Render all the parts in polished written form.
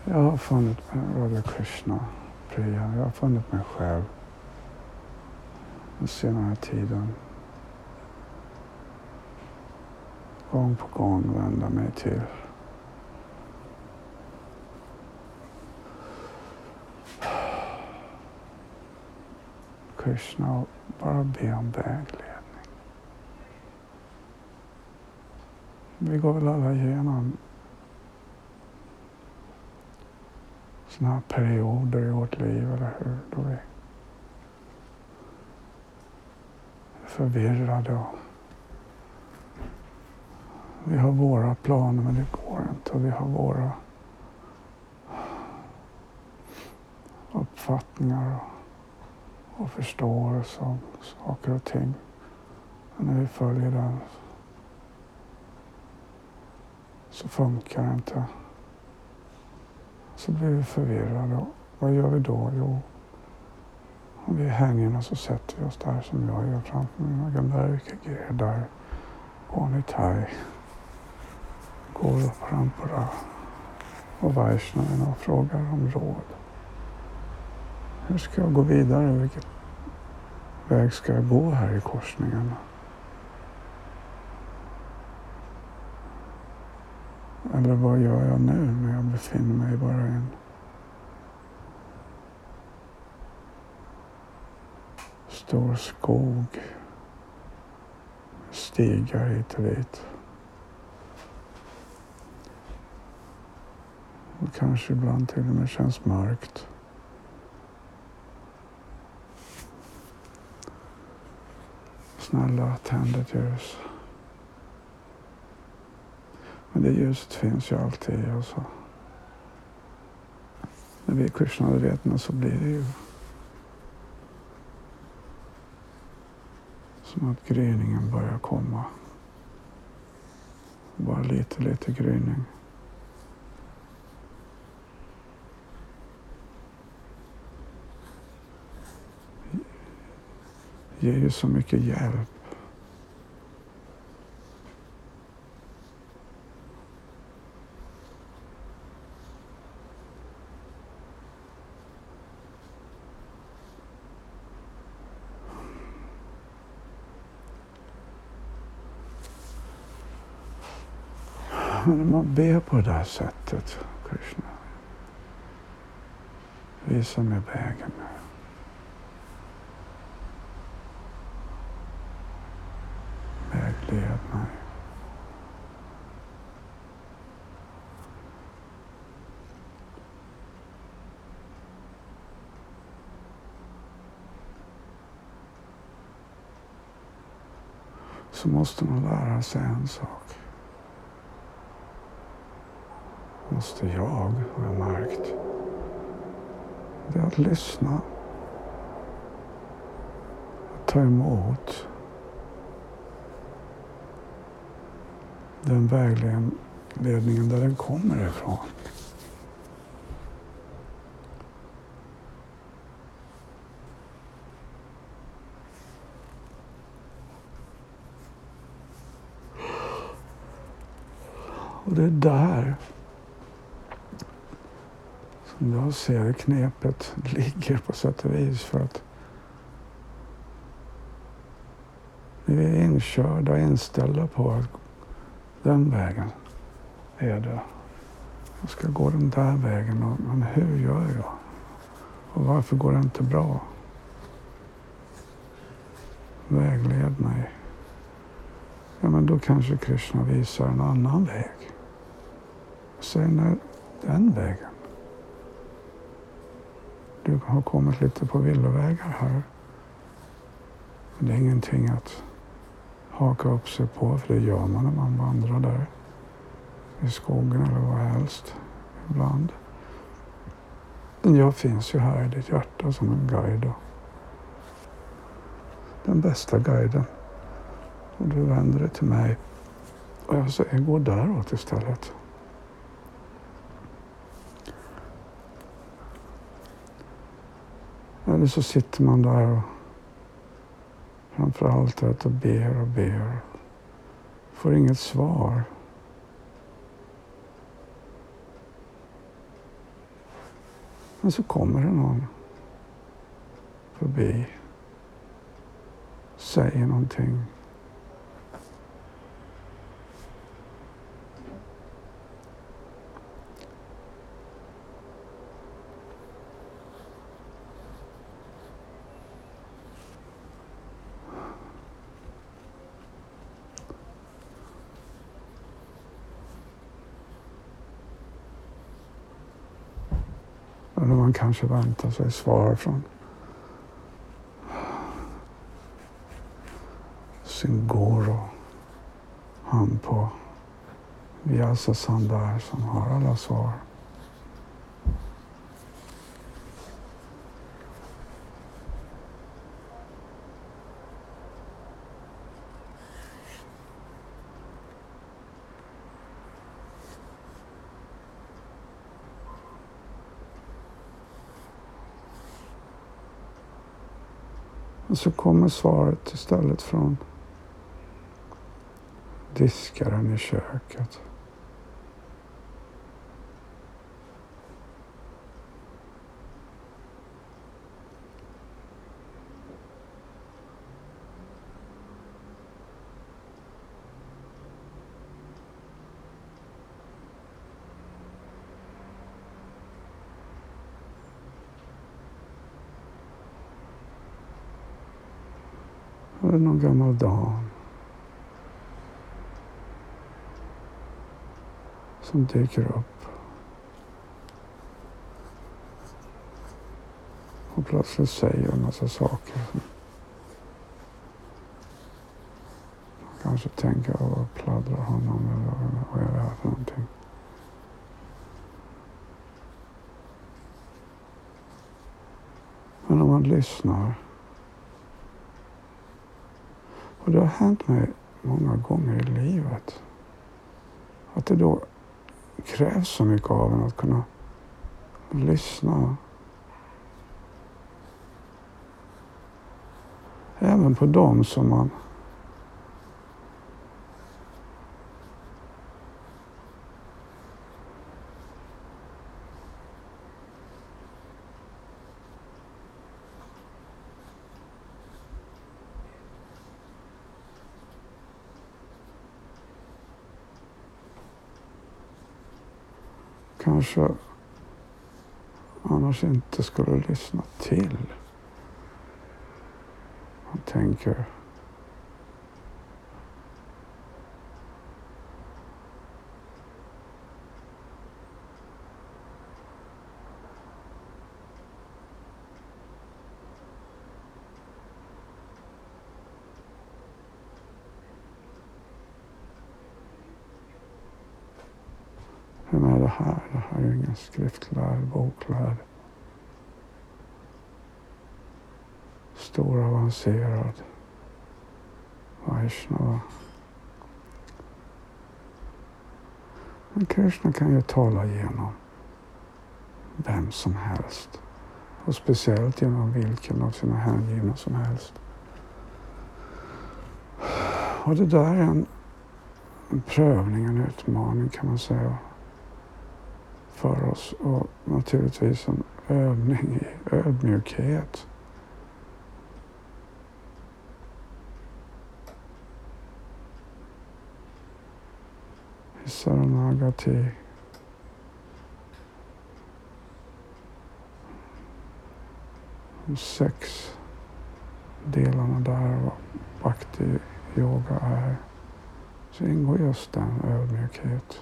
Jag har funnit mig, Radha Krishna, Priya. Jag har funnit mig själv den senare tiden. Gång på gång vända mig till Krishna och bara be om vägledning. Vi går väl alla igenom såna här perioder i vårt liv, eller hur? Då vi är förvirrade och vi har våra planer men det går inte, och vi har våra uppfattningar och förståelse om saker och ting. Och när vi följer den så funkar det inte. Så blir vi förvirrade. Och vad gör vi då? Jo, om vi är hängen så sätter vi oss där som jag gör framför mina gamla där går ni Thai, går Parampara och Vaishnaven och frågar om råd. Hur ska jag gå vidare? Vilken väg ska jag gå här i korsningen? Eller vad gör jag nu när jag befinner mig bara i en stor skog, stigar hit och dit. Och kanske ibland till och med känns mörkt. Snälla, tänd ett ljus. Men det ljuset finns ju alltid. Alltså. När vi är Krishna-vetna så blir det ju som att gryningen börjar komma. Bara lite gryning. Ger ju så mycket hjälp. Men när man ber på det här sättet, Krishna, visa mig vägen nu. Vägled mig. Så måste man lära sig en sak. Måste jag ha märkt. Det är att lyssna. Att ta emot den vägledningen där den kommer ifrån. Och det är där som jag ser knepet ligger på sätt och vis, för att vi är inkörda och inställda på att den vägen är det. Jag ska gå den där vägen, men hur gör jag? Och varför går det inte bra? Vägled mig. Ja, men då kanske Krishna visar en annan väg. Säg när den vägen. Du har kommit lite på villovägar här. Men det är ingenting att haka upp sig på, för det gör man när man vandrar där i skogen eller vad helst ibland. Men jag finns ju här i ditt hjärta som en guide, och den bästa guiden. Och du vänder dig till mig och jag säger gå däråt istället. Eller så sitter man där och framför allt och ber. Får inget svar. Men så kommer det någon förbi, säger någonting. Eller man kanske väntar sig svar från sin guru, han på Vyasa-sandar som har alla svar. Och så kommer svaret istället från diskaren i köket. Det är någon gammal dam som dyker upp. Och plötsligt säger en massa saker. Man kanske tänker att pladdrar honom eller vad är det här för någonting. Men om man lyssnar. Och det har hänt mig många gånger i livet. Att det då krävs så mycket av en att kunna lyssna. Även på dem som man kanske annars inte skulle lyssna till. Man tänker vem är det här? Det här är ju ingen skriftlärd, boklärd. Stor avancerad Vaishnava. Men Krishna kan ju tala genom vem som helst. Och speciellt genom vilken av sina hängivna som helst. Och det där är en prövning, en utmaning kan man säga. För oss och naturligtvis en övning i ödmjukhet. I Saranagati. De 6 delarna där vad bhakti yoga är. Så ingår just den ödmjukhet.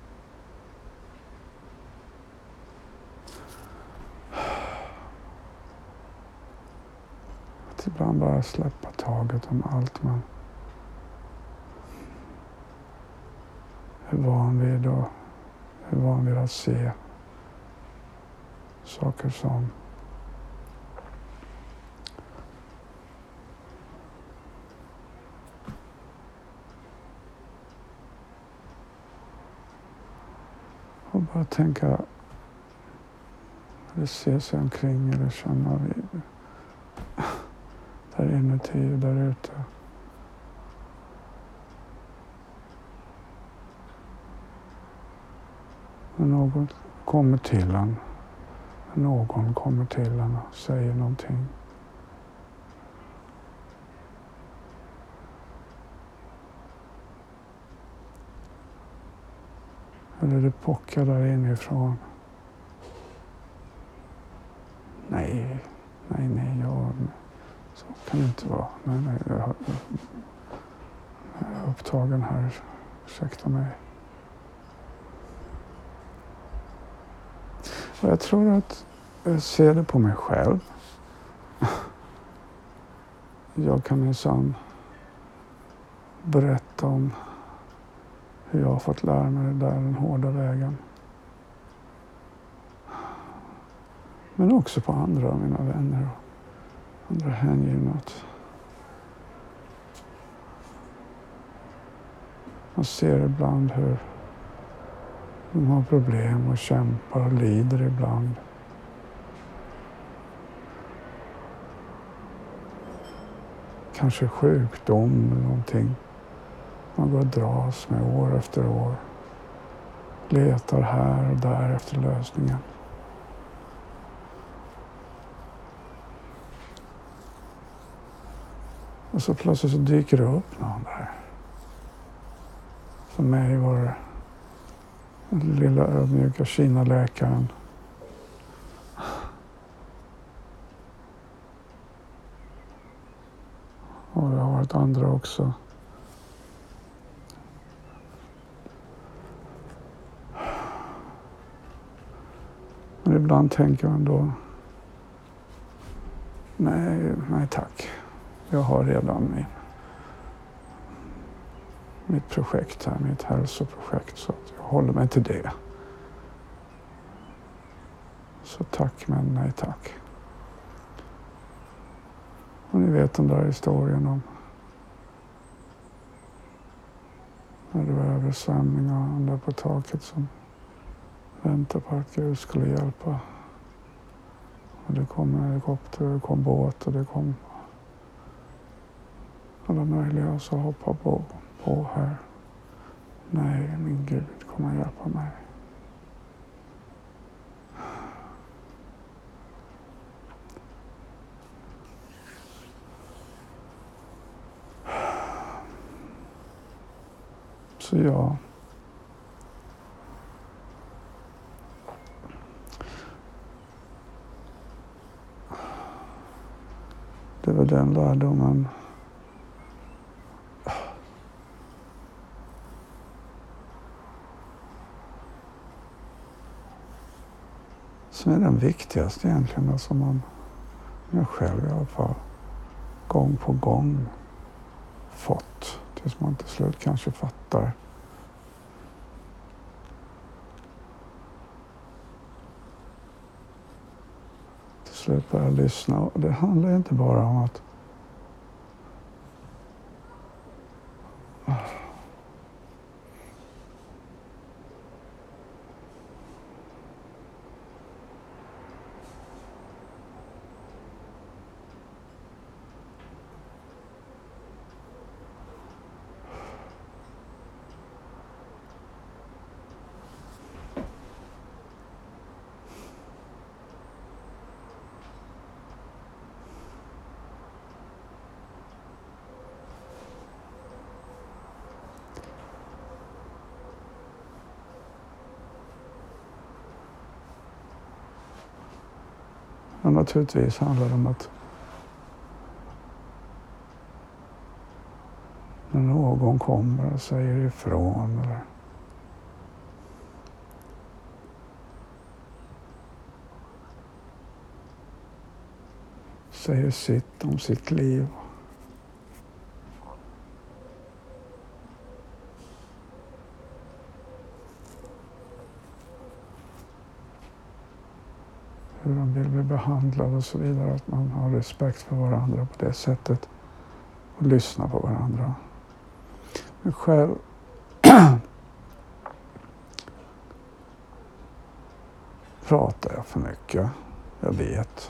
Att ibland bara släppa taget om allt man är van vid och är van vid att se saker som. Och bara tänka, eller se sig omkring eller känna vid, där inuti och där ute. När något kommer till en Någon kommer till en och säger någonting. Eller det pockar där inifrån. Nej, så kan det inte vara. Nej, jag är upptagen här. Ursäkta mig. Och jag tror att jag ser det på mig själv. Jag kan minsann berätta om hur jag har fått lära mig det där den hårda vägen. Men också på andra, mina vänner och andra hängivna. Man ser ibland hur de har problem och kämpar och lider ibland. Kanske sjukdom eller någonting. Man går och dras med år efter år. Letar här och där efter lösningen. Och så plötsligt så dyker det upp någon där. För mig var det den lilla ödmjuka Kina-läkaren. Och det har varit andra också. Men ibland tänker man då, nej tack. Jag har redan mitt projekt här, mitt hälsoprojekt, så att jag håller mig till det. Så tack, men nej tack. Och ni vet den där historien om när det var översvämningar och han där på taket som väntade på att Gud skulle hjälpa. Och det kom en helikopter, det kom båt och det kom alla möjliga, och så hoppa på här. Nej, min Gud kommer hjälpa mig. Så ja. Det var den lärdomen som är den viktigaste egentligen, som jag själv i alla fall gång på gång fått, tills man till slut kanske fattar. Till slut börja lyssna. Och det handlar inte bara om att men naturligtvis handlar det om att när någon kommer och säger ifrån eller säger sitt om sitt liv. Hur de vill bli behandlade och så vidare. Att man har respekt för varandra på det sättet. Och lyssnar på varandra. Men själv pratar jag för mycket. Jag vet.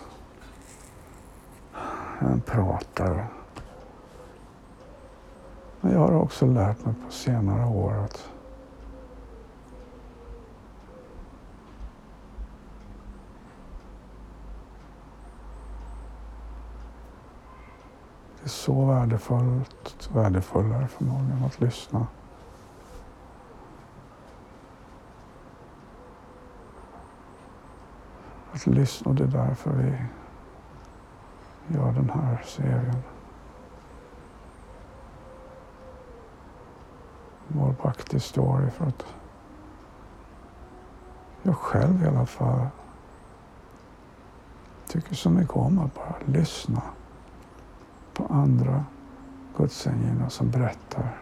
Jag pratar. Men jag har också lärt mig på senare år att Det är så värdefullare förmodligen att lyssna. Att lyssna, och det är därför vi gör den här serien. Vår Bhakti Story, för att jag själv i alla fall tycker så mycket om att bara lyssna på andra gudsänglarna som berättar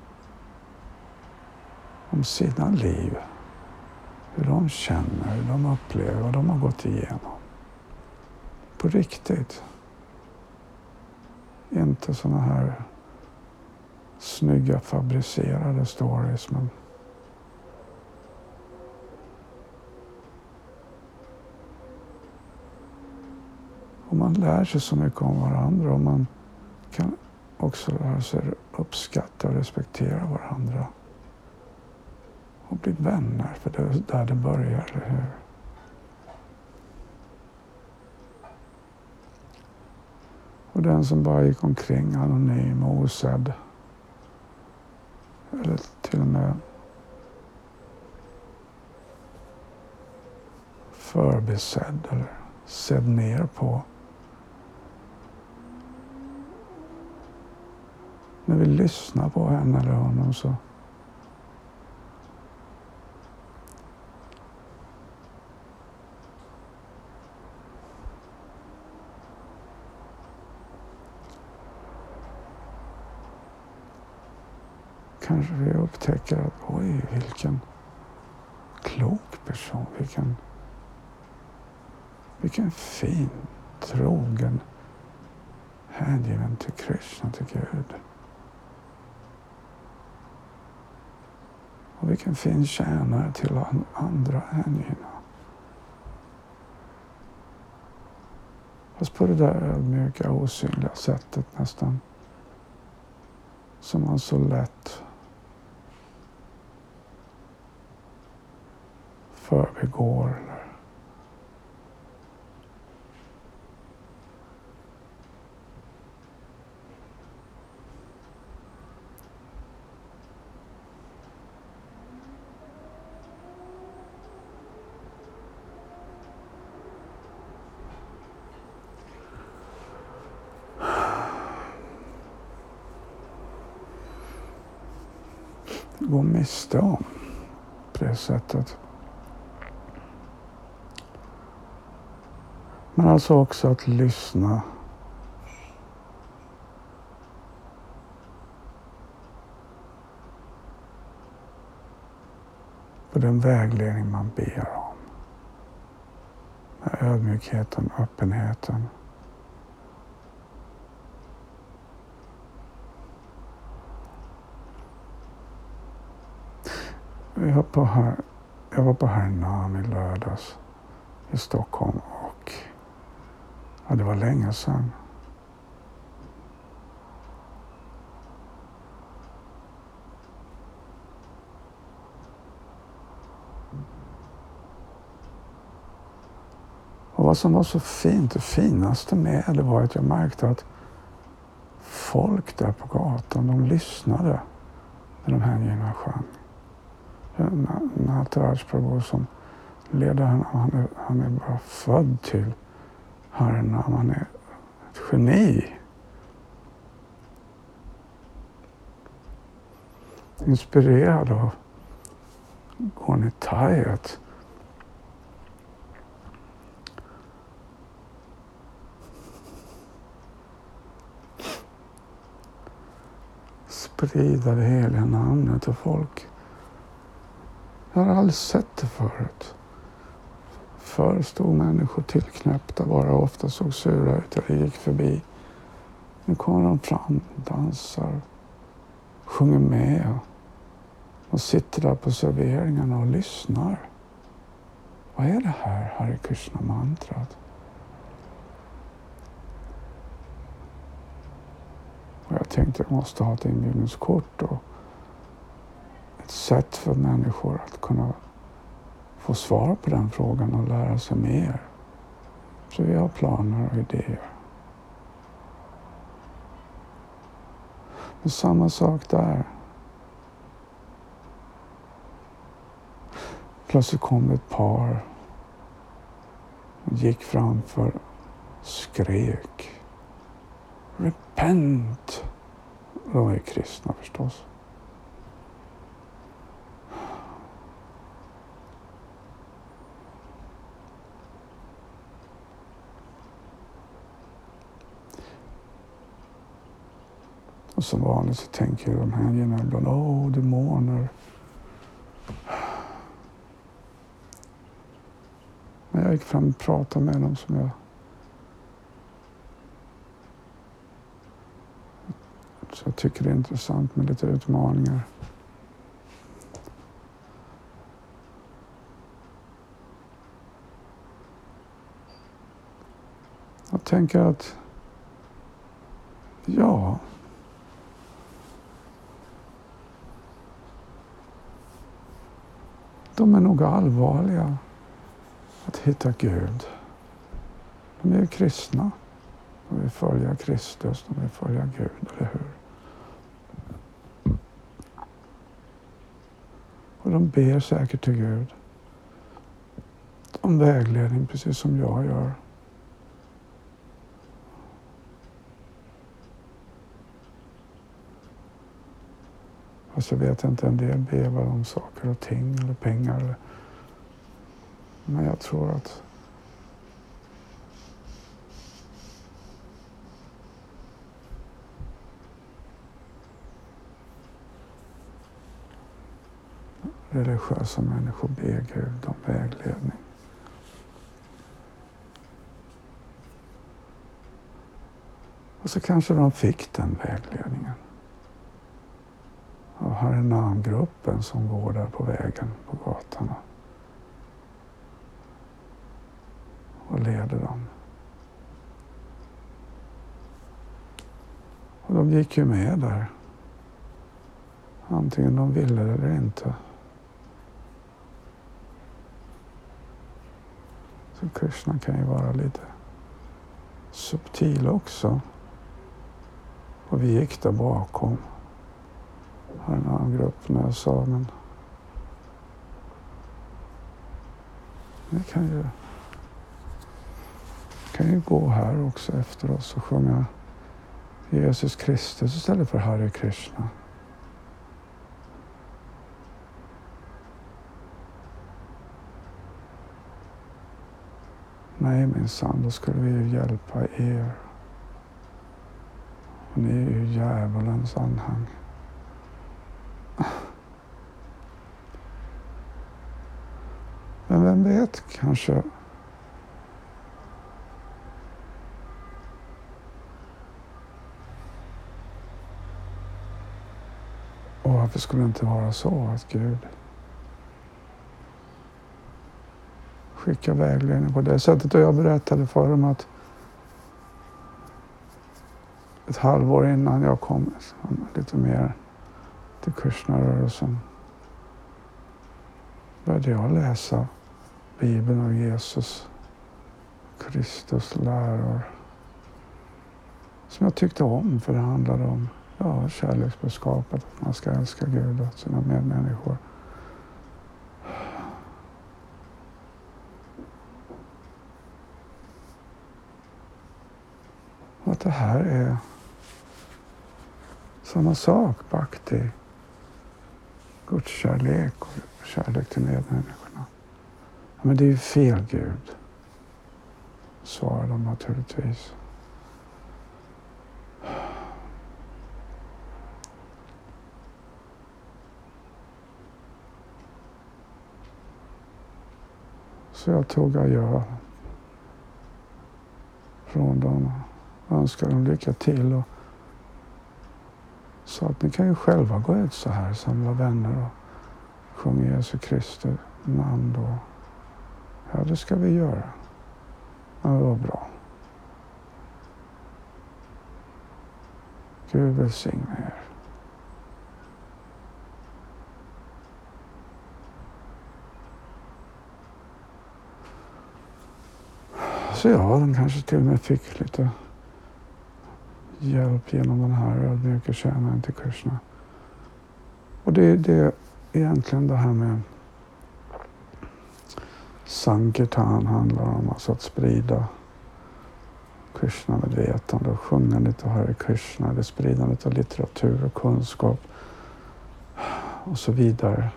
om sina liv. Hur de känner, hur de upplever, vad de har gått igenom. På riktigt. Inte såna här snygga fabricerade stories, men och man lär sig så mycket om varandra, och man kan också lära sig uppskatta och respektera varandra. Och bli vänner, för det är där det börjar, eller hur? Och den som bara gick omkring anonym och osedd, eller till och med förbisedd eller sedd ner på. När vi lyssnar på henne eller honom så kanske vi upptäcker att oj, vilken klok person, vilken fin, trogen, hängiven till Krishna, till Gud. Och vilken fin tjänare till andra hängivna. Fast på det där ödmjuka, osynliga sättet nästan, som man så lätt förbigår eller gå miste om på det sättet. Men alltså också att lyssna på den vägledning man ber om. Med ödmjukheten, öppenheten. Jag var på Harinam i lördags i Stockholm, och ja, det var länge sedan. Och vad som var så fint, det finaste med det var att jag märkte att folk där på gatan, de lyssnade när de hängivna sjöng. Nataraj Prabhu som leder han är bara född till Harinam, han är ett geni. Inspirerad av Gornitai att sprida det heliga namnet till folk. Jag har aldrig sett det förut. Förr stod människor tillknäppta, bara ofta såg sura ut och gick förbi. Nu kommer de fram, dansar, sjunger med och sitter där på serveringarna och lyssnar. Vad är det här Hare Krishna-mantrat? Och jag tänkte att jag måste ha ett inbjudningskort och ett sätt för människor att kunna få svar på den frågan och lära sig mer. Så vi har planer och idéer. Och samma sak där. Plötsligt kom ett par och gick framför, skrek. Repent! De är kristna förstås. Och som vanligt så tänker de här ibland, demoner. Men jag gick fram och pratade med dem som så jag tycker det är intressant med lite utmaningar. Jag tänker att de är nog allvarliga att hitta Gud. De är ju kristna. De vill följa Kristus, de vill följa Gud, eller hur? Och de ber säkert till Gud om vägledning, precis som jag gör. Fast jag vet inte, en del ber om saker och ting eller pengar. Men jag tror att religiösa människor ber Gud om vägledning. Och så kanske de fick den vägledningen. Och här är namngruppen som går där på vägen, på gatorna. Och leder dem. Och de gick ju med där. Antingen de ville eller inte. Så Krishna kan ju vara lite subtil också. Och vi gick där bakom. Här är en annan grupp när jag sa, men vi kan ju gå här också efter oss och sjunga Jesus Kristus istället för Hare Krishna. Nej minsann, då skulle vi ju hjälpa er. Och ni är ju djävulens anhang. Men vem vet, kanske och varför skulle det inte vara så att Gud skickar vägledning på det sättet. Och jag berättade för dem att ett halvår innan jag kom lite mer till Krishna-rörelsen började jag läsa Bibeln och Jesus, Kristus läror som jag tyckte om, för det handlade om kärleksbudskapet, att man ska älska Gud och sina medmänniskor. Och att det här är samma sak, bhakti, Guds kärlek och kärlek till medmänniskorna. Men det är ju fel Gud, svarar de naturligtvis. Så jag tog adjö från dem och önskade dem lycka till och sa att ni kan ju själva gå ut så här, samla vänner och sjunga Jesu Kristi namn då. Ja, det ska vi göra. Ja, det var bra. Gud välsigne er. Så de kanske till och med fick lite hjälp genom den här ödmjuka tjänaren till Krishna. Och det är egentligen det här med Sankirtan handlar om, alltså att sprida Krishna-medvetande och sjungandet av Hare Krishna, det spridandet av litteratur och kunskap och så vidare.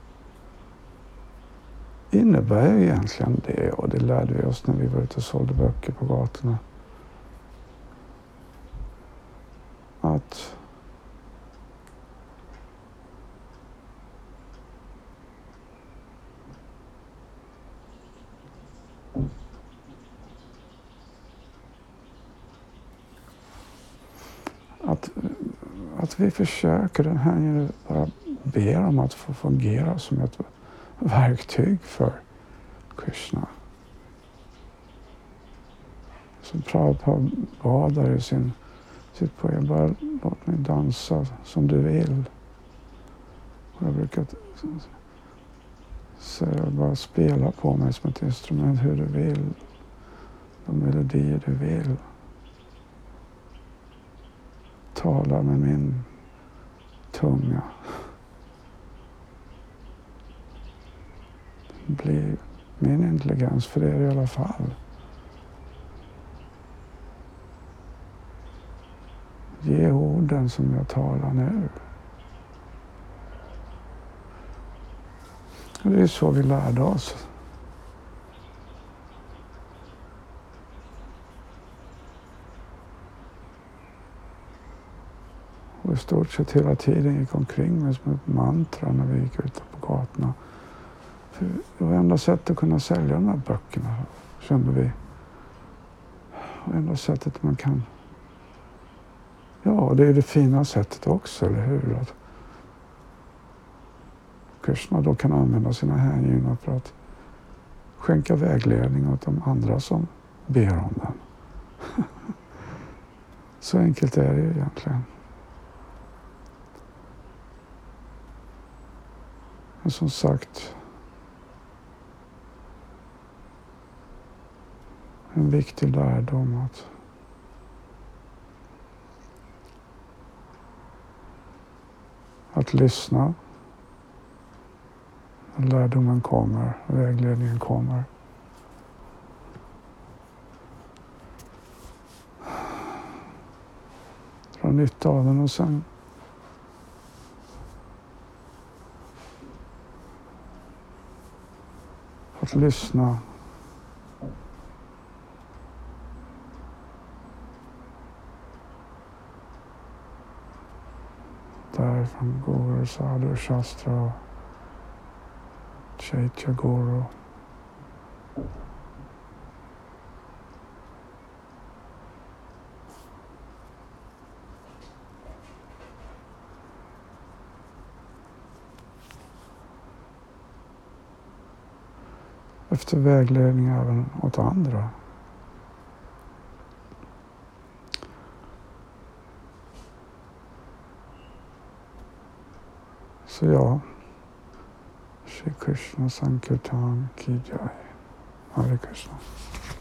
Innebär ju egentligen det, och det lärde vi oss när vi var ute och sålde böcker på gatorna. Att vi försöker, den här bara ber om att få fungera som ett verktyg för Krishna. Som Prabhupada bad där i sitt poem, bara låt mig dansa som du vill. Och jag brukar säga, bara spela på mig som ett instrument hur du vill. De melodier du vill. Tala med min tunga. Bli min intelligens för er i alla fall. Ge orden som jag talar nu. Och det är så vi lärde oss. Och i stort sett hela tiden gick omkring med som ett mantra när vi gick ute på gatorna. För det var enda sättet att kunna sälja de här böckerna, kände vi. Och enda sättet man kan... Ja, det är det fina sättet också, eller hur? Att Krishna då kan använda sina hängivna för att skänka vägledning åt de andra som ber om den. Så enkelt är det ju egentligen. Men som sagt, en viktig lärdom att lyssna. Lärdomen kommer, vägledningen kommer. Dra nytta av den och sen att lyssna. Därifrån Guru, Sadhu, Shastra, Chaitya Guru. Efter vägledning även åt andra. Så ja, Shri Krishna Sankirtan Ki Jai. Hare Krishna.